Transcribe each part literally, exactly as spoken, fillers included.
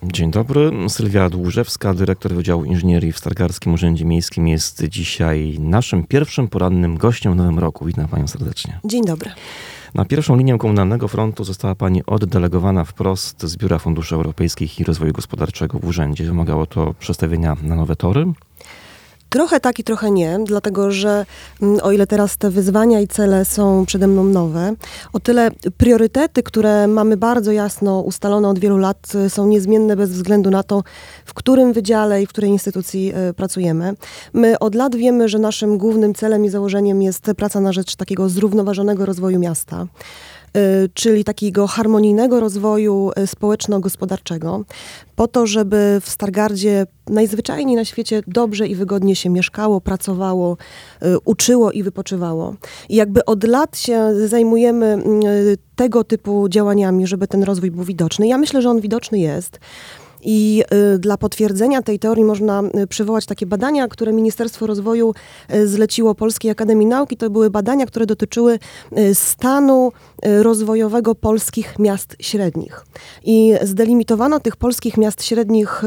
Dzień dobry. Sylwia Dłużewska, dyrektor Wydziału Inżynierii w Stargardzkim Urzędzie Miejskim, jest dzisiaj naszym pierwszym porannym gościem w nowym roku. Witam panią serdecznie. Dzień dobry. Na pierwszą linię Komunalnego Frontu została pani oddelegowana wprost z Biura Funduszy Europejskich i Rozwoju Gospodarczego w urzędzie. Wymagało to przestawienia na nowe tory? Trochę tak i trochę nie, dlatego że o ile teraz te wyzwania i cele są przede mną nowe, o tyle priorytety, które mamy bardzo jasno ustalone od wielu lat, są niezmienne bez względu na to, w którym wydziale i w której instytucji pracujemy. My od lat wiemy, że naszym głównym celem i założeniem jest praca na rzecz takiego zrównoważonego rozwoju miasta, czyli takiego harmonijnego rozwoju społeczno-gospodarczego, po to, żeby w Stargardzie najzwyczajniej na świecie dobrze i wygodnie się mieszkało, pracowało, uczyło i wypoczywało. I jakby od lat się zajmujemy tego typu działaniami, żeby ten rozwój był widoczny. Ja myślę, że on widoczny jest. I y, dla potwierdzenia tej teorii można y, przywołać takie badania, które Ministerstwo Rozwoju y, zleciło Polskiej Akademii Nauki. To były badania, które dotyczyły y, stanu y, rozwojowego polskich miast średnich. I zdelimitowano tych polskich miast średnich, y,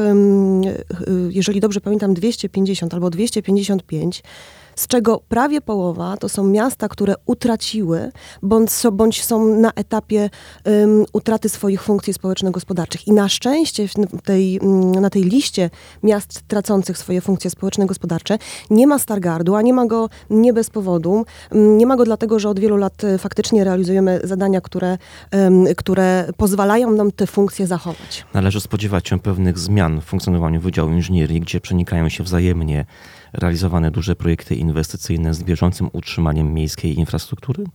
y, jeżeli dobrze pamiętam, dwieście pięćdziesiąt albo dwieście pięćdziesiąt pięć, z czego prawie połowa to są miasta, które utraciły, bądź, bądź są na etapie um, utraty swoich funkcji społeczno-gospodarczych. I na szczęście w tej, na tej liście miast tracących swoje funkcje społeczno-gospodarcze nie ma Stargardu, a nie ma go nie bez powodu. Nie ma go dlatego, że od wielu lat faktycznie realizujemy zadania, które, um, które pozwalają nam te funkcje zachować. Należy spodziewać się pewnych zmian w funkcjonowaniu Wydziału Inżynierii, gdzie przenikają się wzajemnie realizowane duże projekty inwestycyjne z bieżącym utrzymaniem miejskiej infrastruktury?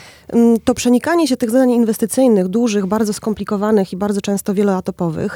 To przenikanie się tych zadań inwestycyjnych, dużych, bardzo skomplikowanych i bardzo często wieloetapowych,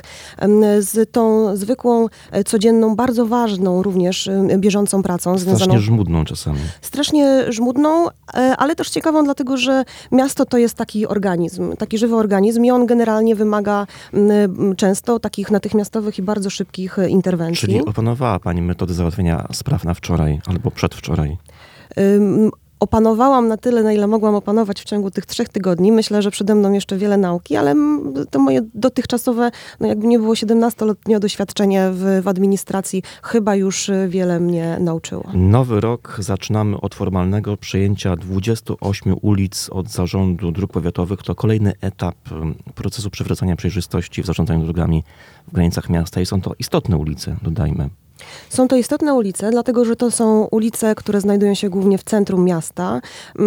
z tą zwykłą, codzienną, bardzo ważną również bieżącą pracą. Strasznie związaną, żmudną czasami. Strasznie żmudną, ale też ciekawą, dlatego że miasto to jest taki organizm, taki żywy organizm i on generalnie wymaga często takich natychmiastowych i bardzo szybkich interwencji. Czyli opanowała pani metody załatwienia spraw na wczoraj albo przedwczoraj? Um, Opanowałam na tyle, na ile mogłam opanować w ciągu tych trzech tygodni. Myślę, że przede mną jeszcze wiele nauki, ale to moje dotychczasowe, no jakby nie było siedemnastoletnie doświadczenie w, w administracji, chyba już wiele mnie nauczyło. Nowy rok zaczynamy od formalnego przejęcia dwudziestu ośmiu ulic od Zarządu Dróg Powiatowych. To kolejny etap procesu przywracania przejrzystości w zarządzaniu drogami w granicach miasta i są to istotne ulice, dodajmy. Są to istotne ulice, dlatego że to są ulice, które znajdują się głównie w centrum miasta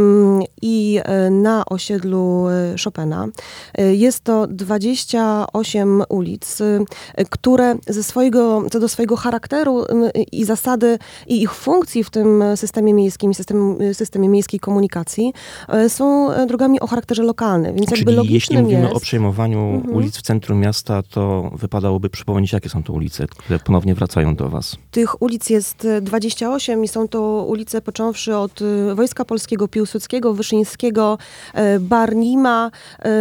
i na osiedlu Chopina. Jest to dwadzieścia osiem ulic, które ze swojego, co do swojego charakteru i zasady i ich funkcji w tym systemie miejskim, systemie, systemie miejskiej komunikacji są drogami o charakterze lokalnym. Więc Czyli jakby logicznym jeśli mówimy jest, o przejmowaniu mhm. ulic w centrum miasta, to wypadałoby przypomnieć, jakie są to ulice, które ponownie wracają do was. Tych ulic jest dwadzieścia osiem i są to ulice począwszy od Wojska Polskiego, Piłsudskiego, Wyszyńskiego, Barnima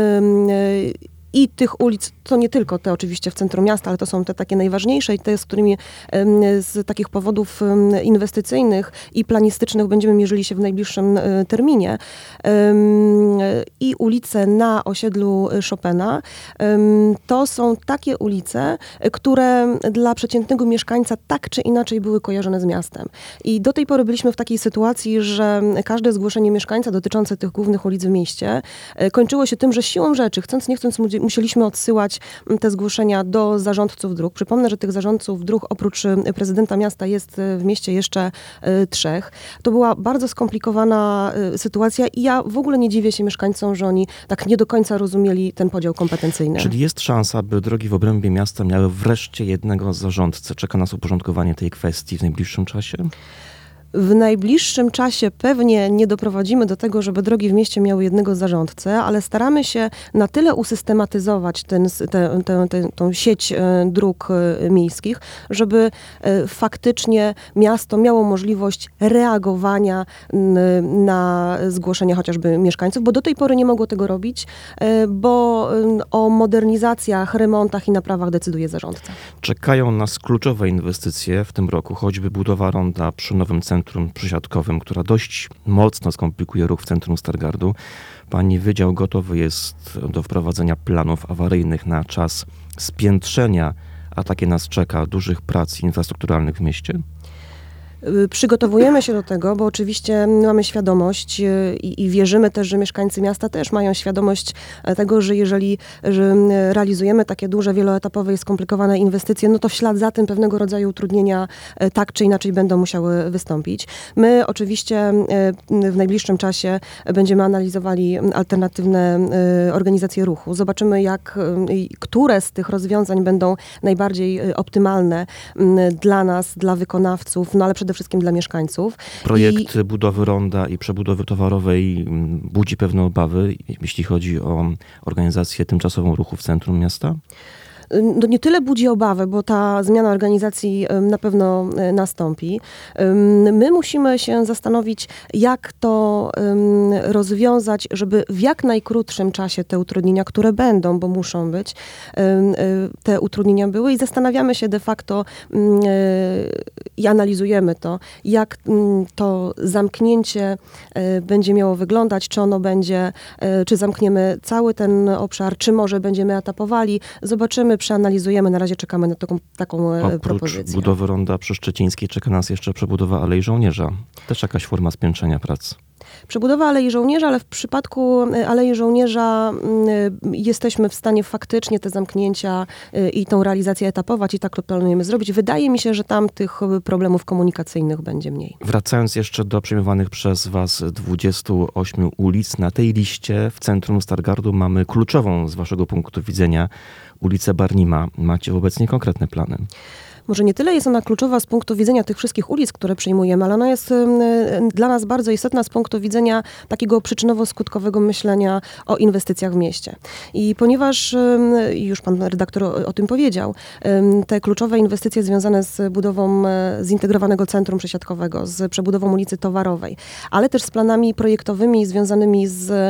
i tych ulic, to nie tylko te oczywiście w centrum miasta, ale to są te takie najważniejsze i te, z którymi z takich powodów inwestycyjnych i planistycznych będziemy mierzyli się w najbliższym terminie. I ulice na osiedlu Chopina to są takie ulice, które dla przeciętnego mieszkańca tak czy inaczej były kojarzone z miastem. I do tej pory byliśmy w takiej sytuacji, że każde zgłoszenie mieszkańca dotyczące tych głównych ulic w mieście kończyło się tym, że siłą rzeczy, chcąc nie chcąc, musieliśmy odsyłać te zgłoszenia do zarządców dróg. Przypomnę, że tych zarządców dróg oprócz prezydenta miasta jest w mieście jeszcze trzech. To była bardzo skomplikowana sytuacja i ja w ogóle nie dziwię się mieszkańcom, że oni tak nie do końca rozumieli ten podział kompetencyjny. Czyli jest szansa, by drogi w obrębie miasta miały wreszcie jednego zarządcę. Czeka nas uporządkowanie tej kwestii w najbliższym czasie? W najbliższym czasie pewnie nie doprowadzimy do tego, żeby drogi w mieście miały jednego zarządcę, ale staramy się na tyle usystematyzować ten, tę, tę, tę, tą sieć dróg miejskich, żeby faktycznie miasto miało możliwość reagowania na zgłoszenia chociażby mieszkańców, bo do tej pory nie mogło tego robić, bo o modernizacjach, remontach i naprawach decyduje zarządca. Czekają nas kluczowe inwestycje w tym roku, choćby budowa ronda przy nowym centrum przysiadkowym, która dość mocno skomplikuje ruch w centrum Stargardu. Pani wydział gotowy jest do wprowadzenia planów awaryjnych na czas spiętrzenia a takie nas czeka, dużych prac infrastrukturalnych w mieście? Przygotowujemy się do tego, bo oczywiście mamy świadomość i, i wierzymy też, że mieszkańcy miasta też mają świadomość tego, że jeżeli że realizujemy takie duże, wieloetapowe i skomplikowane inwestycje, no to w ślad za tym pewnego rodzaju utrudnienia tak czy inaczej będą musiały wystąpić. My oczywiście w najbliższym czasie będziemy analizowali alternatywne organizacje ruchu. Zobaczymy, jak, które z tych rozwiązań będą najbardziej optymalne dla nas, dla wykonawców, no ale przede wszystkim dla mieszkańców. Projekt I budowy ronda i przebudowy towarowej budzi pewne obawy, jeśli chodzi o organizację tymczasową ruchu w centrum miasta? No nie tyle budzi obawę, bo ta zmiana organizacji na pewno nastąpi. My musimy się zastanowić, jak to rozwiązać, żeby w jak najkrótszym czasie te utrudnienia, które będą, bo muszą być, te utrudnienia były i zastanawiamy się de facto i analizujemy to, jak to zamknięcie będzie miało wyglądać, czy ono będzie, czy zamkniemy cały ten obszar, czy może będziemy etapowali. Zobaczymy, przeanalizujemy, na razie czekamy na taką, taką Oprócz propozycję. budowy ronda przy Szczecińskiej czeka nas jeszcze przebudowa Alei Żołnierza. Też jakaś forma spiętrzenia prac. Przebudowa Alei Żołnierza, ale w przypadku Alei Żołnierza jesteśmy w stanie faktycznie te zamknięcia i tą realizację etapować i tak to planujemy zrobić. Wydaje mi się, że tam tych problemów komunikacyjnych będzie mniej. Wracając jeszcze do przejmowanych przez was dwudziestu ośmiu ulic, na tej liście w centrum Stargardu mamy kluczową z waszego punktu widzenia ulicę Barnima. Macie obecnie konkretne plany? Może nie tyle jest ona kluczowa z punktu widzenia tych wszystkich ulic, które przyjmujemy, ale ona jest dla nas bardzo istotna z punktu widzenia takiego przyczynowo-skutkowego myślenia o inwestycjach w mieście. I ponieważ, już pan redaktor o, o tym powiedział, te kluczowe inwestycje związane z budową zintegrowanego centrum przesiadkowego, z przebudową ulicy Towarowej, ale też z planami projektowymi związanymi z,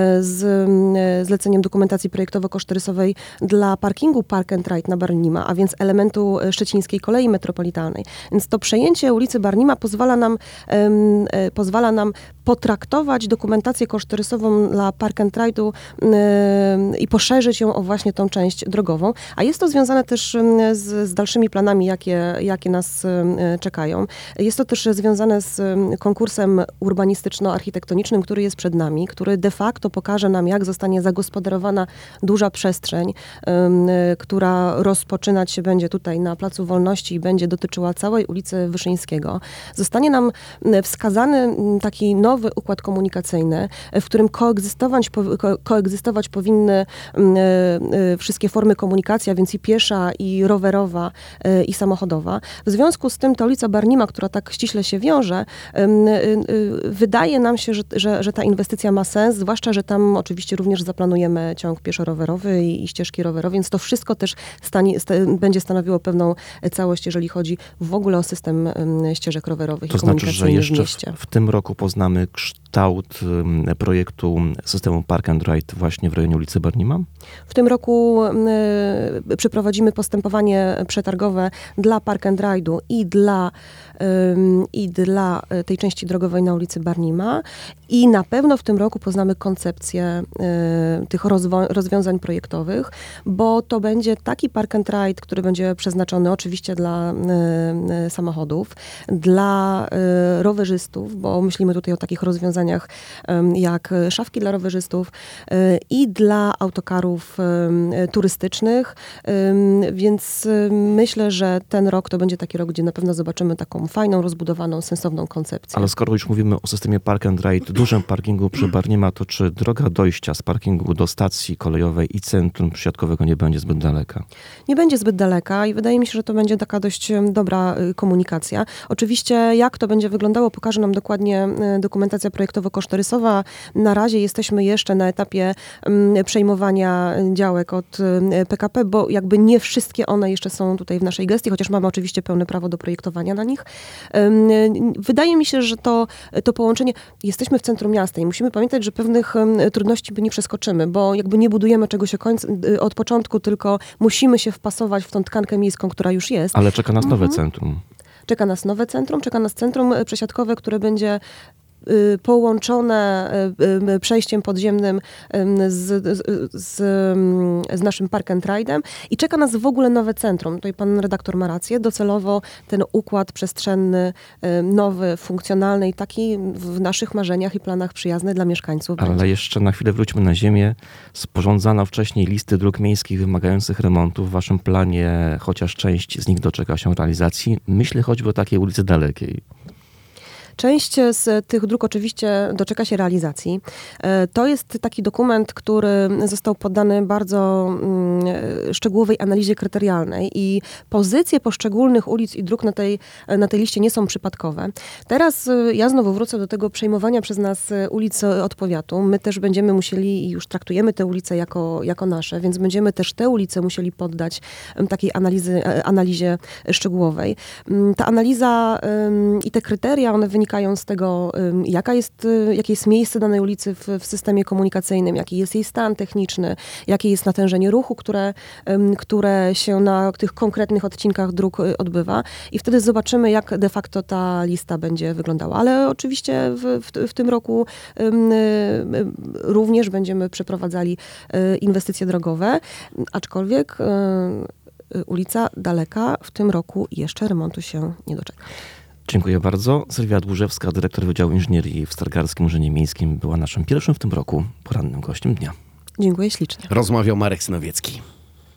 z zleceniem dokumentacji projektowo-kosztorysowej dla parkingu Park and Ride na Barnima, a więc elementu szczecińskiego kolei metropolitalnej. Więc to przejęcie ulicy Barnima pozwala nam, um, pozwala nam potraktować dokumentację kosztorysową dla Park and Ride'u um, i poszerzyć ją o właśnie tą część drogową. A jest to związane też um, z, z dalszymi planami, jakie, jakie nas um, czekają. Jest to też związane z um, konkursem urbanistyczno-architektonicznym, który jest przed nami, który de facto pokaże nam, jak zostanie zagospodarowana duża przestrzeń, um, która rozpoczynać się będzie tutaj na Placu Wolności i będzie dotyczyła całej ulicy Wyszyńskiego. Zostanie nam wskazany taki nowy układ komunikacyjny, w którym koegzystować, ko, koegzystować powinny wszystkie formy komunikacji, a więc i piesza, i rowerowa, i samochodowa. W związku z tym ta ulica Barnima, która tak ściśle się wiąże, wydaje nam się, że, że, że ta inwestycja ma sens, zwłaszcza, że tam oczywiście również zaplanujemy ciąg pieszo-rowerowy i, i ścieżki rowerowe, więc to wszystko też stanie, sta, będzie stanowiło pewną całość, jeżeli chodzi w ogóle o system ścieżek rowerowych to i komunikacyjnych znaczy, że jeszcze w mieście. W, w tym roku poznamy kształt projektu systemu Park and Ride właśnie w rejonie ulicy Barnima? W tym roku y, przeprowadzimy postępowanie przetargowe dla Park and Ride'u i dla, y, i dla tej części drogowej na ulicy Barnima i na pewno w tym roku poznamy koncepcję y, tych rozwo- rozwiązań projektowych, bo to będzie taki Park and Ride, który będzie przeznaczony oczywiście dla y, y, samochodów, dla y, rowerzystów, bo myślimy tutaj o takich rozwiązaniach y, jak szafki dla rowerzystów y, i dla autokarów y, turystycznych, y, więc y, myślę, że ten rok to będzie taki rok, gdzie na pewno zobaczymy taką fajną, rozbudowaną, sensowną koncepcję. Ale skoro już mówimy o systemie Park and Ride, dużym parkingu przy Barnima, to czy droga dojścia z parkingu do stacji kolejowej i centrum przesiadkowego nie będzie zbyt daleka? Nie będzie zbyt daleka i wydaje mi się, że to będzie taka dość dobra komunikacja. Oczywiście jak to będzie wyglądało, pokaże nam dokładnie dokumentacja projektowo-kosztorysowa. Na razie jesteśmy jeszcze na etapie um, przejmowania działek od um, P K P, bo jakby nie wszystkie one jeszcze są tutaj w naszej gestii, chociaż mamy oczywiście pełne prawo do projektowania na nich. Um, wydaje mi się, że to, to połączenie, jesteśmy w centrum miasta i musimy pamiętać, że pewnych um, trudności nie przeskoczymy, bo jakby nie budujemy czegoś od początku, tylko musimy się wpasować w tą tkankę miejską, która już jest. Ale czeka nas nowe mhm. centrum. Czeka nas nowe centrum, czeka nas centrum przesiadkowe, które będzie y, połączone y, y, przejściem podziemnym y, z, z, z, z naszym Park and Ride'em i czeka nas w ogóle nowe centrum. Tutaj pan redaktor ma rację. Docelowo ten układ przestrzenny, y, nowy, funkcjonalny i taki w naszych marzeniach i planach przyjazny dla mieszkańców Ale będzie. jeszcze na chwilę wróćmy na ziemię. Sporządzano wcześniej listy dróg miejskich wymagających remontu. W waszym planie chociaż część z nich doczeka się realizacji. Myślę choćby o takiej ulicy Dalekiej. Część z tych dróg oczywiście doczeka się realizacji. To jest taki dokument, który został poddany bardzo mm, szczegółowej analizie kryterialnej i pozycje poszczególnych ulic i dróg na tej, na tej liście nie są przypadkowe. Teraz ja znowu wrócę do tego przejmowania przez nas ulic od powiatu. My też będziemy musieli i już traktujemy te ulice jako, jako nasze, więc będziemy też te ulice musieli poddać takiej analizy, analizie szczegółowej. Ta analiza i te kryteria, one wynikają z tego, jaka jest, jakie jest miejsce danej ulicy w, w systemie komunikacyjnym, jaki jest jej stan techniczny, jakie jest natężenie ruchu, które, które się na tych konkretnych odcinkach dróg odbywa i wtedy zobaczymy, jak de facto ta lista będzie wyglądała. Ale oczywiście w, w, w tym roku również będziemy przeprowadzali inwestycje drogowe, aczkolwiek ulica Daleka w tym roku jeszcze remontu się nie doczeka. Dziękuję bardzo. Sylwia Dłużewska, dyrektor Wydziału Inżynierii w Starogardzkim Urzędzie Miejskim, była naszym pierwszym w tym roku porannym gościem dnia. Dziękuję ślicznie. Rozmawiał Marek Synowiecki.